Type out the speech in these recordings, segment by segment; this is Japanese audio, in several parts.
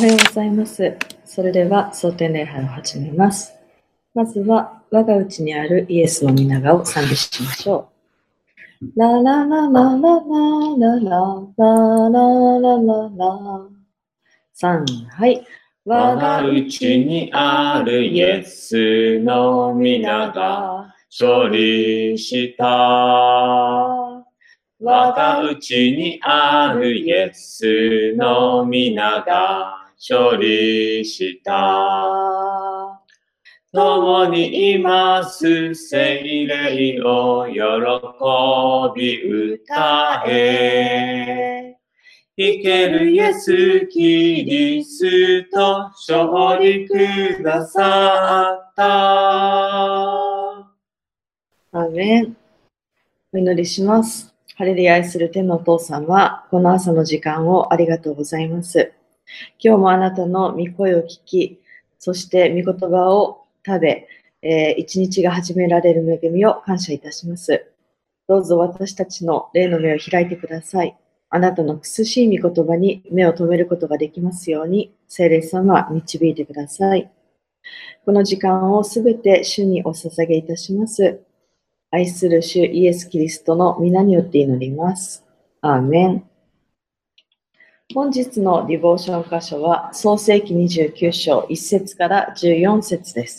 はようございます。それでは、蒼天礼拝を始めます。まずは、我が内にあるイエスの皆がを賛美しましょう。ラララララララララララララ3、はい。 我が内にあるイエスの皆が勝利した。我が内にあるイエスの皆が勝利した。共にいます聖霊を喜び歌え。生けるイエス・キリスト勝利くださった。 アーメン。お祈りします。ハレルヤ愛する天のお父様、この朝の時間をありがとうございます。今日もあなたの御声を聞き、そして御言葉を食べ、一日が始められる恵みを感謝いたします。どうぞ私たちの霊の目を開いてください。あなたの苦しい御言葉に目を留めることができますように、聖霊様導いてください。この時間をすべて主にお捧げいたします。愛する主イエス・キリストの皆によって祈ります。アーメン。本日のディボーション箇所は創世記29章1節から14節です。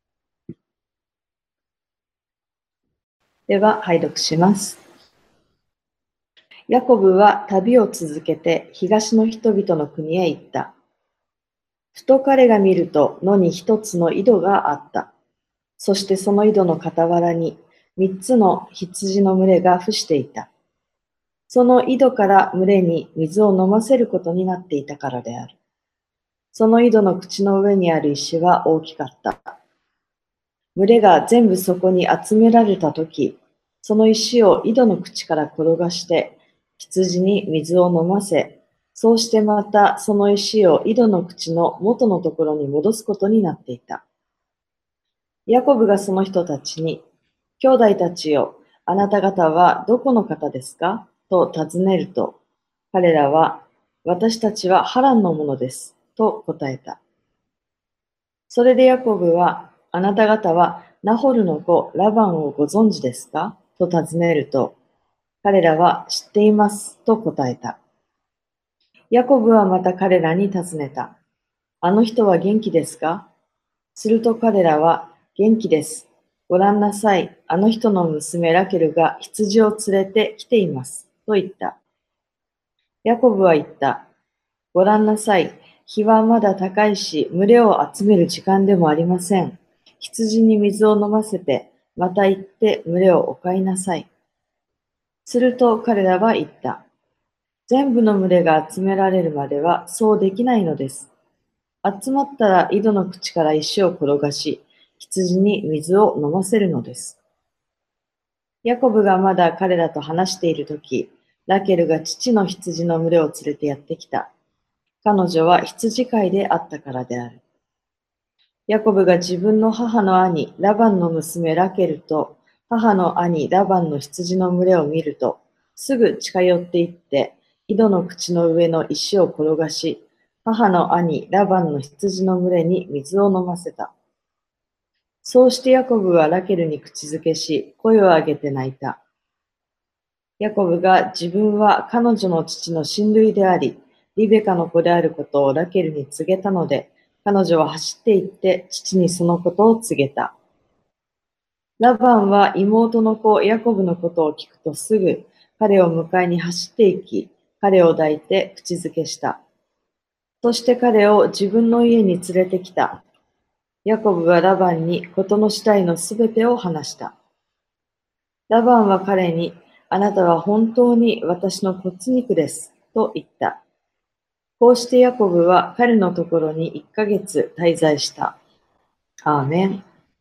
では拝読します。ヤコブは旅を続けて東の人々の国へ行った。ふと彼が見ると野に一つの井戸があった。そしてその井戸の傍らに三つの羊の群れが伏していた。その井戸から群れに水を飲ませることになっていたからである。その井戸の口の上にある石は大きかった。群れが全部そこに集められたとき、その石を井戸の口から転がして、羊に水を飲ませ、そうしてまたその石を井戸の口の元のところに戻すことになっていた。ヤコブがその人たちに、兄弟たちよ、あなた方はどこの方ですかと尋ねると、彼らは、私たちはハランのものです、と答えた。それでヤコブは、あなた方はナホルの子ラバンをご存知ですかと尋ねると、彼らは知っています、と答えた。ヤコブはまた彼らに尋ねた。あの人は元気ですかすると彼らは、元気です。ご覧なさい。あの人の娘ラケルが羊を連れて来ています。と言った。ヤコブは言った。ご覧なさい。日はまだ高いし、群れを集める時間でもありません。羊に水を飲ませて、また行って群れをお飼いなさい。すると彼らは言った。全部の群れが集められるまではそうできないのです。集まったら井戸の口から石を転がし、羊に水を飲ませるのです。ヤコブがまだ彼らと話しているとき、ラケルが父の羊の群れを連れてやってきた。彼女は羊飼いであったからである。ヤコブが自分の母の兄、ラバンの娘ラケルと母の兄、ラバンの羊の群れを見ると、すぐ近寄って行って、井戸の口の上の石を転がし、母の兄、ラバンの羊の群れに水を飲ませた。そうしてヤコブはラケルに口づけし、声を上げて泣いた。ヤコブが自分は彼女の父の親類であり、リベカの子であることをラケルに告げたので、彼女は走って行って父にそのことを告げた。ラバンは妹の子ヤコブのことを聞くとすぐ彼を迎えに走って行き、彼を抱いて口づけした。そして彼を自分の家に連れてきた。ヤコブはラバンに事の次第のすべてを話した。ラバンは彼に、あなたは本当に私の骨肉です、と言った。こうしてヤコブは彼のところに1ヶ月滞在した。アーメン。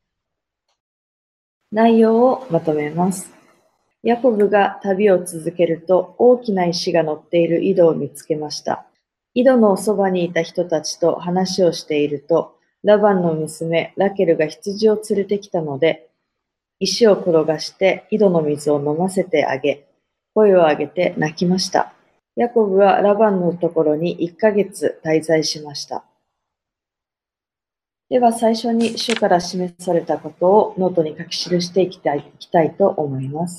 内容をまとめます。ヤコブが旅を続けると大きな石が乗っている井戸を見つけました。井戸のそばにいた人たちと話をしていると、ラバンの娘ラケルが羊を連れてきたので、石を転がして井戸の水を飲ませてあげ、声を上げて泣きました。 ヤコブはラバンのところに1ヶ月滞在しました。では最初に主から示されたことをノートに書き記していきたいと思います。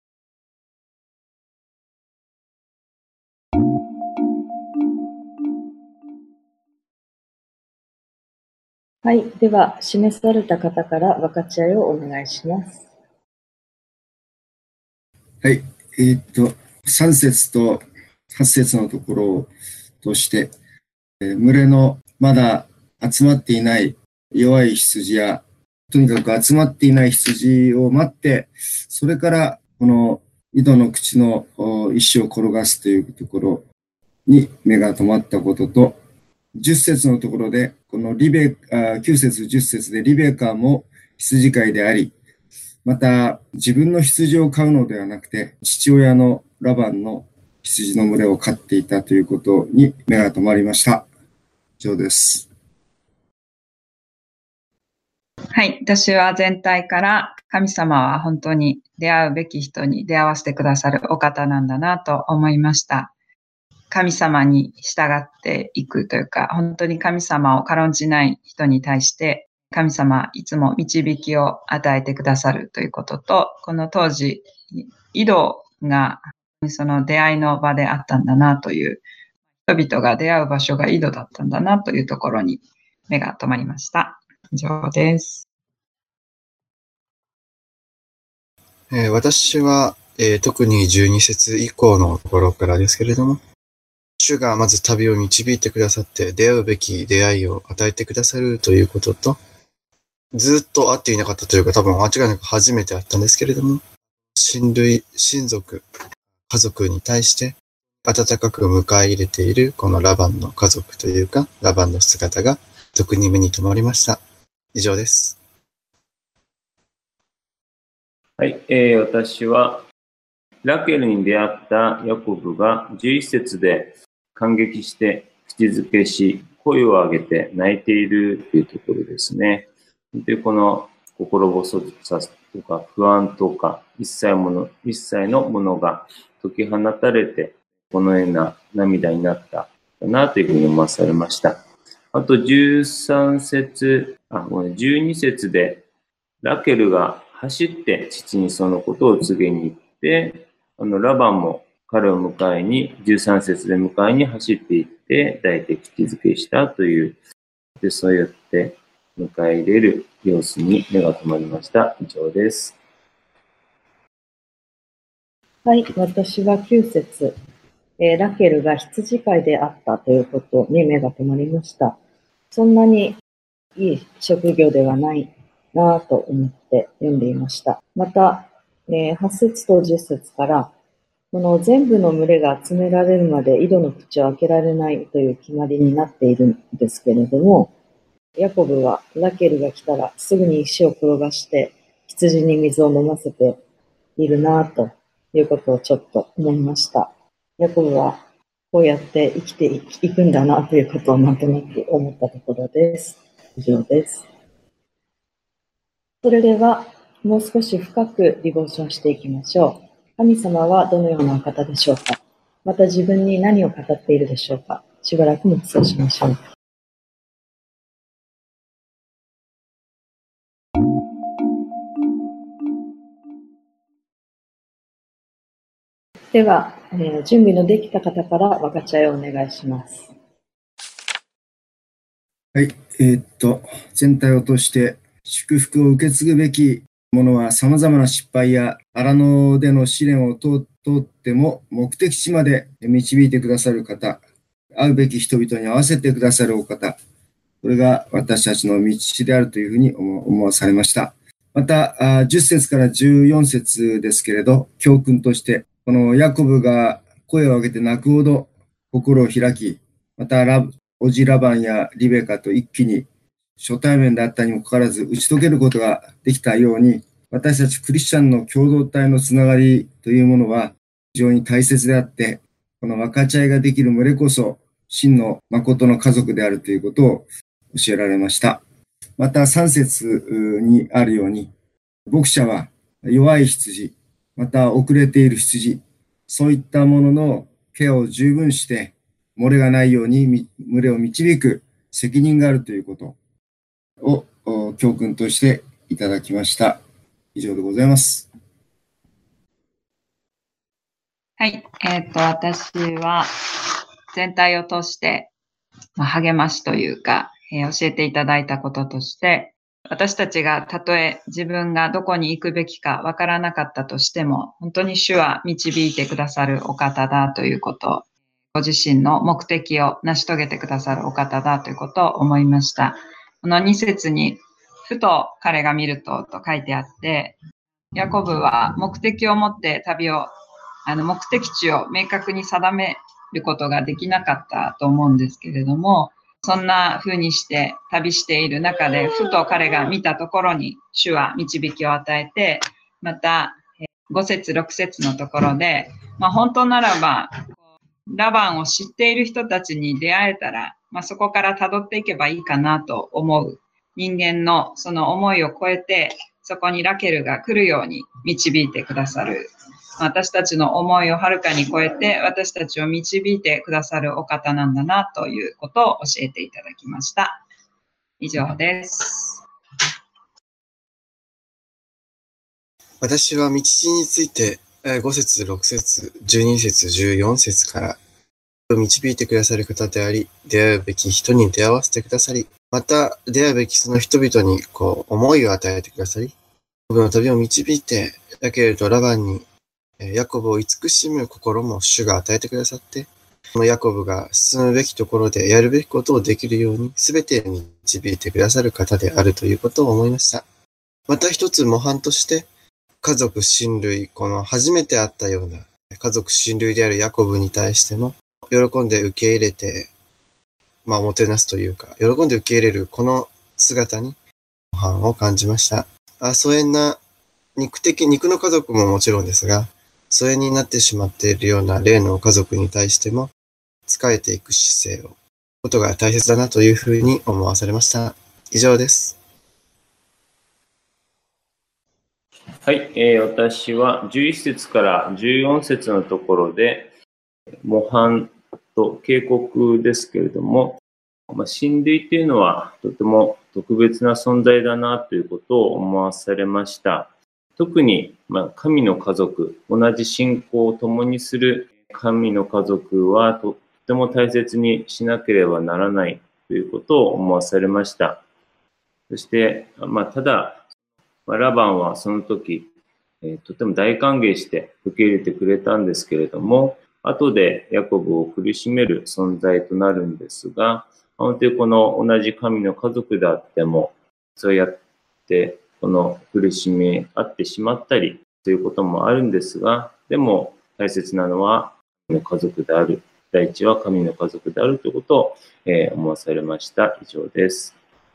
はい。では、示された方から分かち合いをお願いします。 はい。3節と8節のところとして、群れのまだ集まっていない弱い羊や、とにかく集まっていない羊を待って、それからこの井戸の口の石を転がすというところに目が留まったことと、10節のところで、この9節10節でリベカも羊飼いであり、また自分の羊を飼うのではなくて、父親のラバンの羊の群れを飼っていたということに目が留まりました。以上です。 はい、私は全体から神様は本当に出会うべき人に出会わせてくださるお方なんだなと思いました。神様に従っていくというか、本当に神様を軽んじない人に対して神様いつも導きを与えてくださるということと、この当時、井戸がその出会いの場であったんだなという、人々が出会う場所が井戸だったんだなというところに目が留まりました。以上です。 私は、特に12節以降のところからですけれども、主がまず旅を導いてくださって出会うべき出会いを与えてくださるということと、ずっと会っていなかったというか多分間違いなく初めて会ったんですけれども、親族、家族に対して温かく迎え入れているこのラバンの家族というか、ラバンの姿が特に目に留まりました。以上です。 はい、私はラケルに出会ったヤコブが11節で感激して口づけし、声を上げて泣いているというところですね。で、この心細さとか不安とか一切のものが解き放たれて、このような涙になったなというふうに思わされました。あと12節でラケルが走って父にそのことを告げに行って、ラバンも彼を迎えに、13節で迎えに走って行って抱いて口づけしたという、でそうやって迎え入れる様子に目が留まりました。以上です。 はい、私は9節、ラケルが羊飼いであったということに目が留まりました。そんなにいい職業ではないなぁと思って読んでいました。また、8節と10節から、この全部の群れが集められるまで井戸の口を開けられないという決まりになっているんですけれども、ヤコブはラケルが来たらすぐに石を転がして羊に水を飲ませているなぁということをちょっと思いました。ヤコブはこうやって生きていくんだなということをなんとなく思ったところです。以上です。それではもう少し深くディボーションしていきましょう。神様はどのようなお方でしょうか。また自分に何を語っているでしょうか。しばらく黙想しましょう。では、準備のできた方から分かち合いをお願いします。 はい。全体を通して祝福を受け継ぐべきものは様々な失敗や荒野での試練を通っても目的地まで導いてくださる方、会うべき人々に合わせてくださるお方、これが私たちの道であるというふうに思わされました。また、10節から14節ですけれど、教訓として、このヤコブが声を上げて泣くほど心を開き、またオジラバンやリベカと一気に初対面であったにもかかわらず打ち解けることができたように、私たちクリスチャンの共同体のつながりというものは非常に大切であって、この分かち合いができる群れこそ真の誠の家族であるということを教えられました。また3節にあるように、牧者は弱い羊、また遅れている羊、そういったもののケアを十分して、漏れがないように群れを導く責任があるということを教訓としていただきました。以上でございます。 はい。私は全体を通して、励ましというか、教えていただいたこととして、私たちがたとえ自分がどこに行くべきかわからなかったとしても、本当に主は導いてくださるお方だということ、ご自身の目的を成し遂げてくださるお方だということを思いました。この2節に、ふと彼が見ると書いてあって、ヤコブは目的を持って目的地を明確に定めることができなかったと思うんですけれども、そんな風にして旅している中で、ふと彼が見たところに主は導きを与えて、また5節6節のところで、本当ならばラバンを知っている人たちに出会えたら、そこから辿っていけばいいかなと思う人間のその思いを超えて、そこにラケルが来るように導いてくださる。私たちの思いをはるかに超えて、私たちを導いてくださるお方なんだなということを教えていただきました。以上です。 私は道筋について5節、6節、12節、14節から導いてくださる方であり、出会うべき人に出会わせてくださり、また出会うべきその人々に思いを与えてくださり、ヤコブの旅を導いて、ラケルとラバンにヤコブを慈しむ心も主が与えてくださって、このヤコブが進むべきところでやるべきことをできるように、すべて導いてくださる方であるということを思いました。また一つ模範として、家族親類、この初めて会ったような家族親類であるヤコブに対しても、喜んで受け入れて、もてなすというか、喜んで受け入れるこの姿に模範を感じました。疎遠な肉の家族ももちろんですが、疎遠になってしまっているような霊の家族に対しても、仕えていく姿勢を、ことが大切だなというふうに思わされました。以上です。 はい、私は11節から14節のところで、模範と警告ですけれども、親類というのはとても特別な存在だなということを思わされました。特に、神の家族、同じ信仰を共にする神の家族はとても大切にしなければならないということを思わされました。そして、ただ、ラバンはその時、とても大歓迎して受け入れてくれたんですけれども、後でヤコブを苦しめる存在となるんですが、本当にこの同じ神の家族であっても、そうやってこの苦しみ合ってしまったりということもあるんですが、でも大切なのは神の家族である。第一は神の家族であるということを、思わされました。以上です。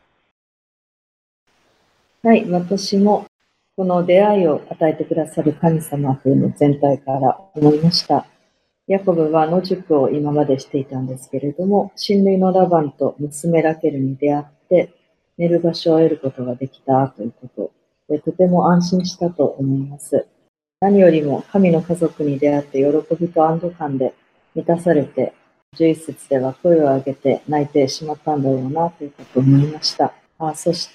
はい、私もこの出会いを与えてくださる神様というのを全体から思いました。ヤコブは野宿を今までしていたんですけれども、親類のラバンと娘ラケルに出会って寝る場所を得ることができたということで、とても安心したと思います。何よりも神の家族に出会って喜びと安堵感で満たされて、11節では声を上げて泣いてしまったんだろうなということを思いました。そして、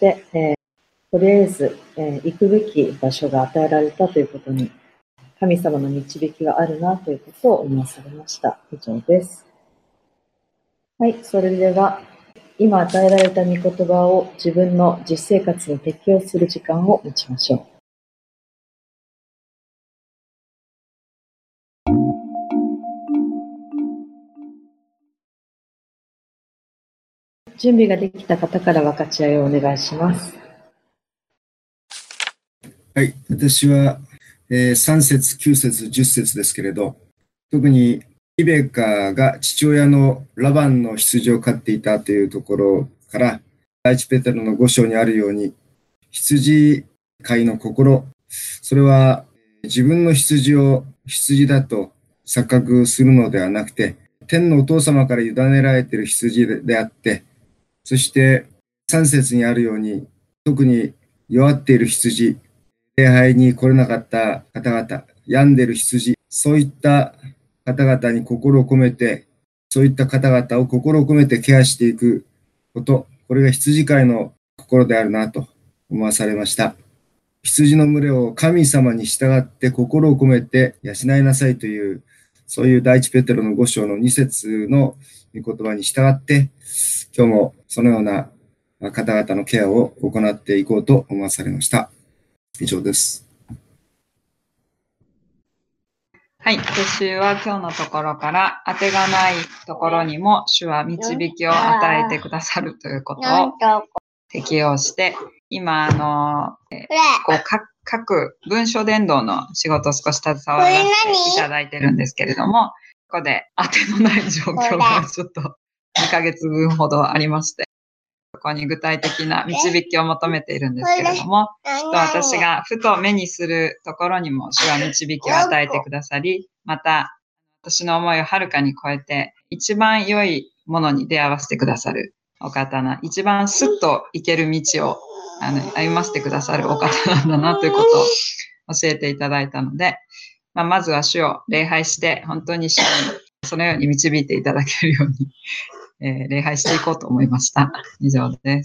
とりあえず、行くべき場所が与えられたということに神様の導きがあるなということを思わされました。以上です。はい、それでは今与えられた御言葉を自分の実生活に適用する時間を持ちましょう。準備ができた方から分かち合いをお願いします。 はい、私は、3節、9節、10節ですけれど、特にリベカが父親のラバンの羊を飼っていたというところから、第一ペテロの5章にあるように、羊飼いの心、それは自分の羊を羊だと錯覚するのではなくて、天のお父様から委ねられている羊であって、そして3節にあるように、特に弱っている羊、礼拝に来れなかった方々、病んでいる羊、そういった方方々に心を込めて、そういった方々を心を込めてケアしていくこと、これが羊飼いの心であるなと思わされました。羊の群れを神様に従って心を込めて養いなさいという、そういう第一ペテロの5章の2節の御言葉に従って、今日もそのような方々のケアを行っていこうと思わされました。以上です。 はい。私は今日のところから、当てがないところにも主は導きを与えてくださるということを適用して、今、各文書伝道の仕事を少し携わらせていただいてるんですけれども、ここで当てのない状況がちょっと2ヶ月分ほどありまして、そこに具体的な導きを求めているんですけれども、私がふと目にするところにも主は導きを与えてくださり、また私の思いをはるかに超えて一番良いものに出会わせてくださるお方な、一番スッと行ける道を歩ませてくださるお方なんだなということを教えていただいたので、まずは主を礼拝して本当に主にそのように導いていただけるように礼拝していこうと思いました。以上です。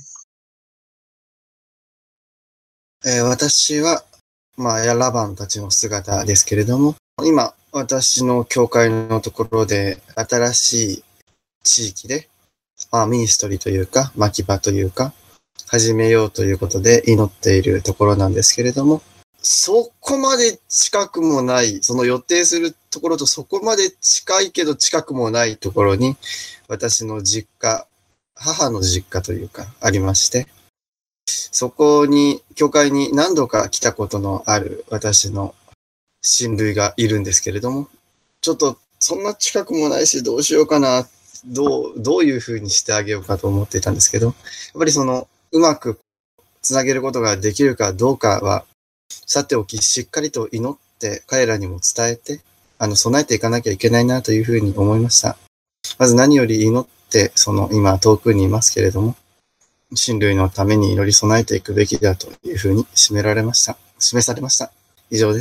私は、ラバンたちの姿ですけれども、今、私の教会のところで、新しい地域で、ミニストリーというか、牧場というか、始めようということで祈っているところなんですけれども、そこまで近くもない、その予定するところとそこまで近いけど近くもないところに、私の実家、母の実家というか、ありまして、そこに、教会に何度か来たことのある私の親類がいるんですけれども、ちょっとそんな近くもないしどうしようかな、どういうふうにしてあげようかと思っていたんですけど、やっぱりうまくつなげることができるかどうかは、さておきしっかりと祈って彼らにも伝えて、備えていかなきゃいけないなというふうに思いました。まず何より祈って、今遠くにいますけれども、親類のために祈り備えていくべきだというふうに示されました。以上です。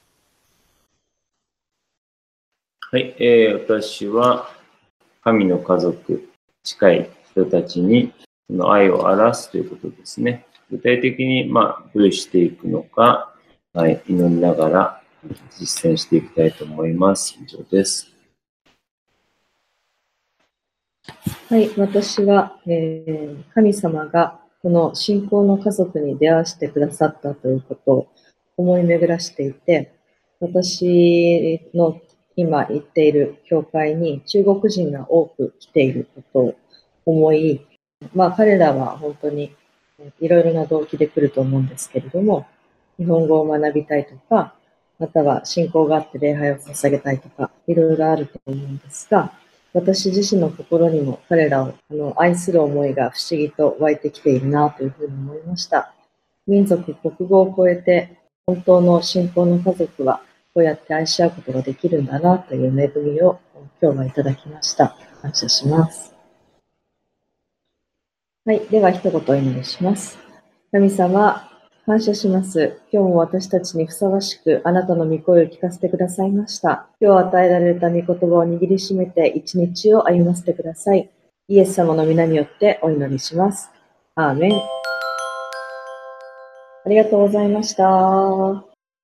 はい、私は神の家族、近い人たちにその愛を表すということですね。具体的にどうしていくのか、はい、祈りながら実践していきたいと思います。以上です。 はい、私は、神様がこの信仰の家族に出会わせてくださったということを思い巡らしていて、私の今行っている教会に中国人が多く来ていることを思い、彼らは本当にいろいろな動機で来ると思うんですけれども、日本語を学びたいとか、または信仰があって礼拝を捧げたいとか、いろいろあると思うんですが、私自身の心にも彼らを愛する思いが不思議と湧いてきているなというふうに思いました。民族、国語を超えて本当の信仰の家族はこうやって愛し合うことができるんだなという恵みを今日はいただきました。感謝します。はい、では一言お祈りします。神様、感謝します。今日も私たちにふさわしくあなたの御声を聞かせてくださいました。今日与えられた御言葉を握りしめて一日を歩ませてください。イエス様の皆によってお祈りします。アーメン。ありがとうございました。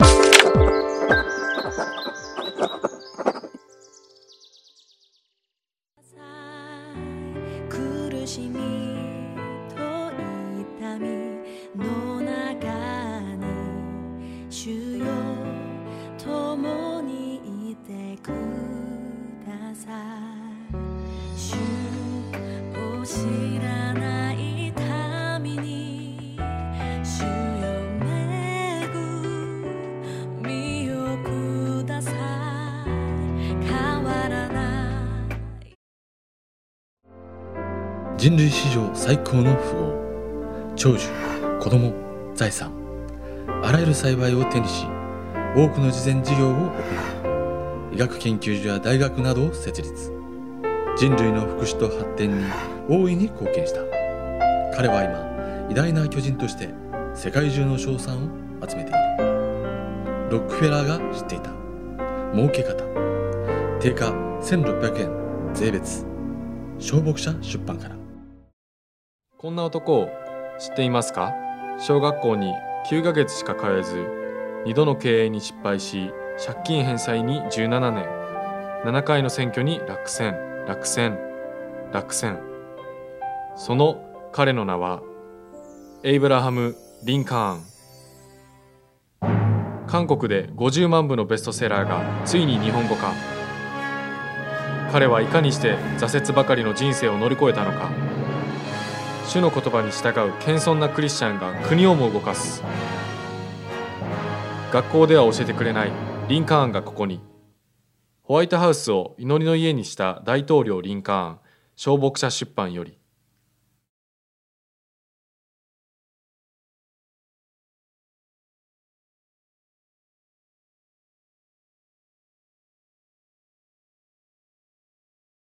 苦しみと痛みの中に主よ共にいてください。主を知らない民に主よ恵みをください。変わらない人類史上最高の富豪、長寿、子供、財産、あらゆる幸いを手にし、多くの慈善事業を行う。医学研究所や大学などを設立。人類の福祉と発展に大いに貢献した。彼は今、偉大な巨人として世界中の称賛を集めている。ロックフェラーが知っていた儲け方。 定価1600円税別。小牧者出版から。 こんな男を知っていますか？小学校に9ヶ月しか通えず、2度の経営に失敗し、借金返済に17年、7回の選挙に落選。その彼の名は、エイブラハム・リンカーン。韓国で50万部のベストセラーがついに日本語化。彼はいかにして挫折ばかりの人生を乗り越えたのか。主の言葉に従う謙遜なクリスチャンが国をも動かす。学校では教えてくれないリンカーンがここに。ホワイトハウスを祈りの家にした大統領リンカーン、小牧者出版より。